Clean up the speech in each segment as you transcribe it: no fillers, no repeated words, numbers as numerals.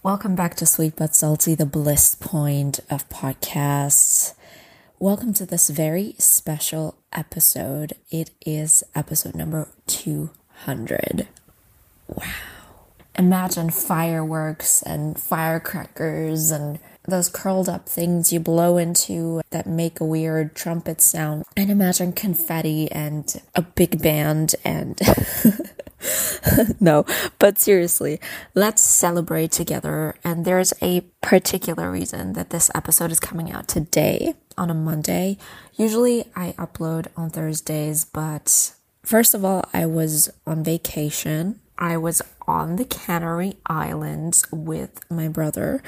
Welcome back to Sweet But Salty, the bliss point of podcasts. Welcome to this very special episode. It is episode number 200. Wow. Imagine fireworks and firecrackers and those curled up things you blow into that make a weird trumpet sound. And imagine confetti and a big band and... No, but seriously, let's celebrate together. And there's a particular reason that this episode is coming out today on a Monday. Usually I upload on Thursdays, but first of all, I was on vacation. I was on the Canary Islands with my brother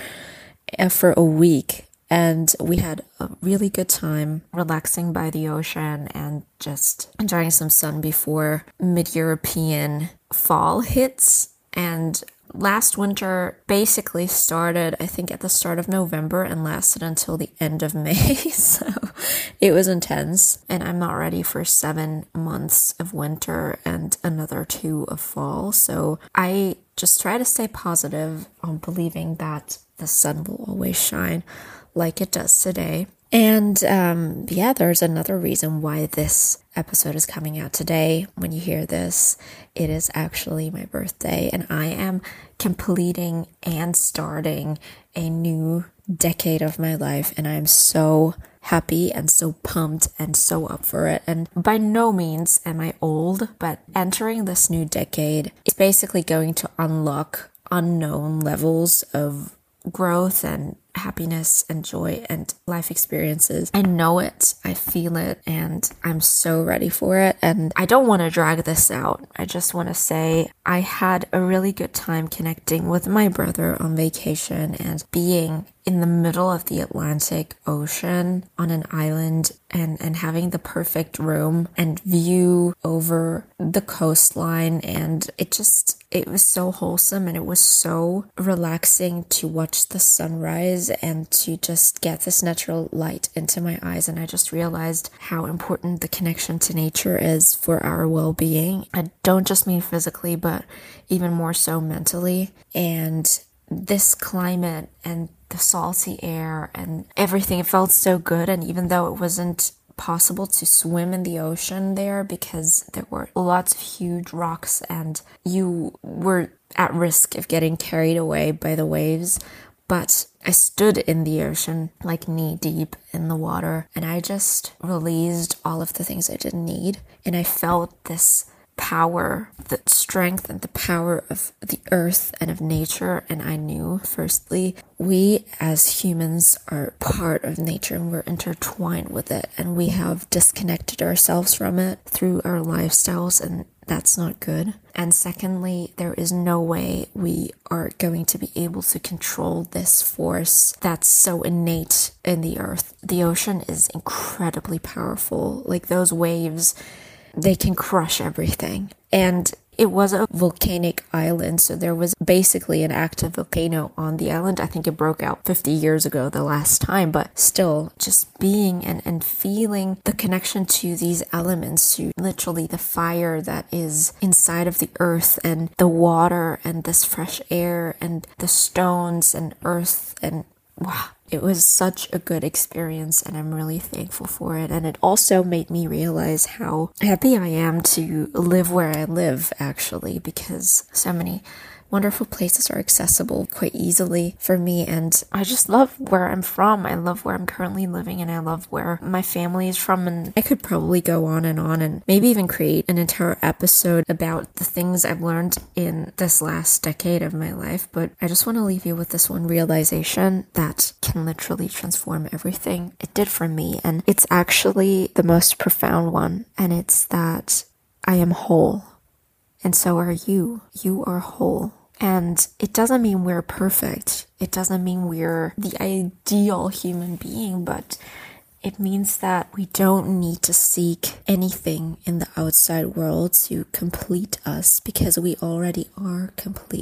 for a week. And we had a really good time relaxing by the ocean and just enjoying some sun before mid-European fall hits. And last winter basically started, I think, at the start of November and lasted until the end of May. So it was intense. And I'm not ready for 7 months of winter and another 2 of fall. So I just try to stay positive on believing that the sun will always shine like it does today. And there's another reason why this episode is coming out today. When you hear this, it is actually my birthday, and I am completing and starting a new decade of my life, and I'm so happy and so pumped and so up for it. And by no means am I old, but entering this new decade is basically going to unlock unknown levels of growth and happiness and joy and life experiences. I know it, I feel it, and I'm so ready for it. And I don't want to drag this out. I just want to say I had a really good time connecting with my brother on vacation and being in the middle of the Atlantic Ocean on an island and having the perfect room and view over the coastline. And it was so wholesome, and it was so relaxing to watch the sunrise and to just get this natural light into my eyes. And I just realized how important the connection to nature is for our well-being. I don't just mean physically, but even more so mentally. And this climate and the salty air and everything, it felt so good. And even though it wasn't possible to swim in the ocean there because there were lots of huge rocks and you were at risk of getting carried away by the waves, but I stood in the ocean like knee deep in the water, and I just released all of the things I didn't need, and I felt this power, the strength and the power of the earth and of nature. And I knew, firstly, we as humans are part of nature and we're intertwined with it, and we have disconnected ourselves from it through our lifestyles, and that's not good. And secondly, there is no way we are going to be able to control this force that's so innate in the earth. The ocean is incredibly powerful. Like those waves, they can crush everything. And it was a volcanic island, so there was basically an active volcano on the island. I think it broke out 50 years ago the last time, but still just being and feeling the connection to these elements, to literally the fire that is inside of the earth and the water and this fresh air and the stones and earth, and wow. It was such a good experience, and I'm really thankful for it. And it also made me realize how happy I am to live where I live, actually, because so many wonderful places are accessible quite easily for me, and I just love where I'm from. I love where I'm currently living, and I love where my family is from. And I could probably go on and maybe even create an entire episode about the things I've learned in this last decade of my life, but I just want to leave you with this one realization that can literally transform everything. It did for me, and it's actually the most profound one, and it's that I am whole, and so are you. You are whole. And it doesn't mean we're perfect. It doesn't mean we're the ideal human being, but it means that we don't need to seek anything in the outside world to complete us, because we already are complete.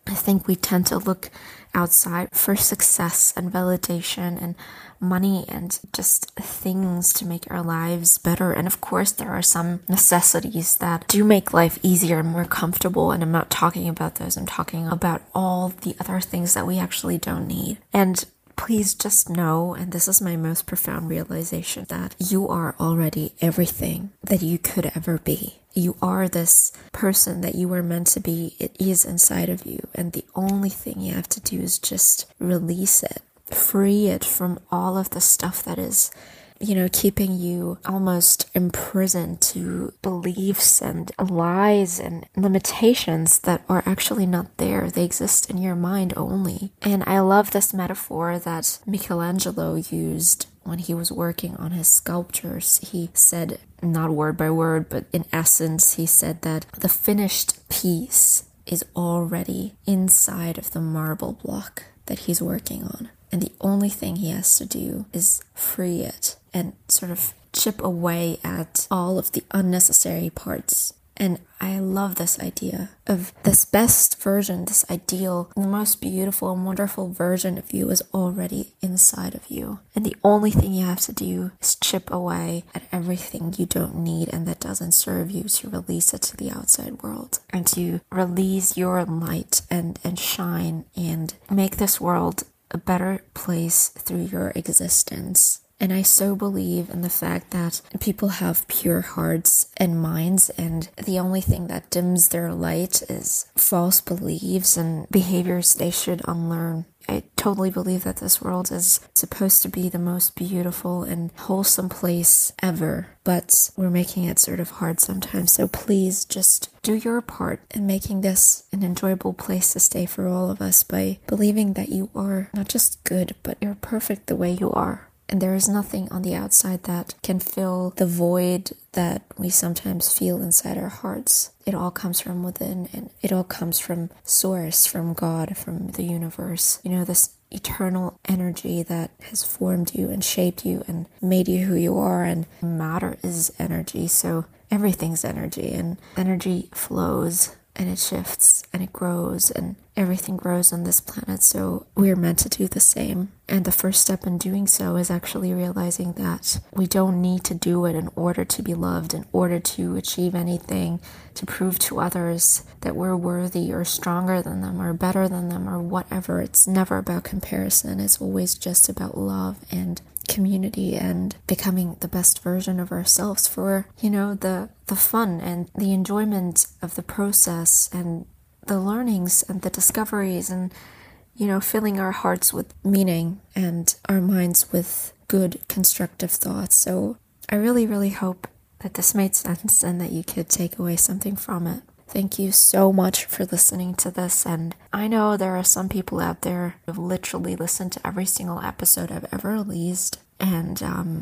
I think we tend to look outside for success and validation and money and just things to make our lives better. And of course, there are some necessities that do make life easier and more comfortable. And I'm not talking about those. I'm talking about all the other things that we actually don't need. And please just know, and this is my most profound realization, that you are already everything that you could ever be. You are this person that you were meant to be. It is inside of you. And the only thing you have to do is just release it, free it from all of the stuff that is, keeping you almost imprisoned to beliefs and lies and limitations that are actually not there. They exist in your mind only. And I love this metaphor that Michelangelo used when he was working on his sculptures. He said, not word by word, but in essence, he said that the finished piece is already inside of the marble block that he's working on. And the only thing he has to do is free it and sort of chip away at all of the unnecessary parts. And I love this idea of this best version, this ideal, the most beautiful and wonderful version of you is already inside of you. And the only thing you have to do is chip away at everything you don't need and that doesn't serve you, to release it to the outside world and to release your light and shine and make this world a better place through your existence. And I so believe in the fact that people have pure hearts and minds, and the only thing that dims their light is false beliefs and behaviors they should unlearn. I totally believe that this world is supposed to be the most beautiful and wholesome place ever, but we're making it sort of hard sometimes. So please just do your part in making this an enjoyable place to stay for all of us by believing that you are not just good, but you're perfect the way you are. And there is nothing on the outside that can fill the void that we sometimes feel inside our hearts. It all comes from within, and it all comes from Source, from God, from the universe. This eternal energy that has formed you and shaped you and made you who you are. And matter is energy, so everything's energy, and energy flows. And it shifts and it grows, and everything grows on this planet, so we're meant to do the same. And the first step in doing so is actually realizing that we don't need to do it in order to be loved, in order to achieve anything, to prove to others that we're worthy or stronger than them or better than them or whatever. It's never about comparison. It's always just about love and community and becoming the best version of ourselves for, the fun and the enjoyment of the process and the learnings and the discoveries and, filling our hearts with meaning and our minds with good, constructive thoughts. So I really, really hope that this made sense and that you could take away something from it. Thank you so much for listening to this, and I know there are some people out there who have literally listened to every single episode I've ever released, and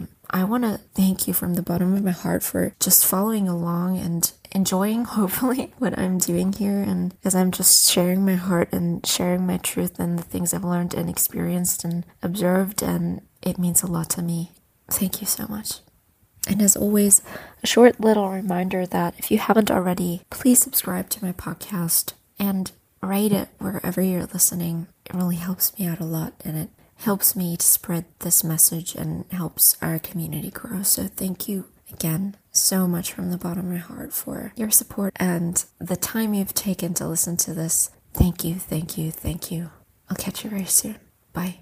I want to thank you from the bottom of my heart for just following along and enjoying, hopefully, what I'm doing here, and as I'm just sharing my heart and sharing my truth and the things I've learned and experienced and observed, and it means a lot to me. Thank you so much. And as always, a short little reminder that if you haven't already, please subscribe to my podcast and rate it wherever you're listening. It really helps me out a lot, and it helps me to spread this message and helps our community grow. So thank you again so much from the bottom of my heart for your support and the time you've taken to listen to this. Thank you, thank you, thank you. I'll catch you very soon. Bye.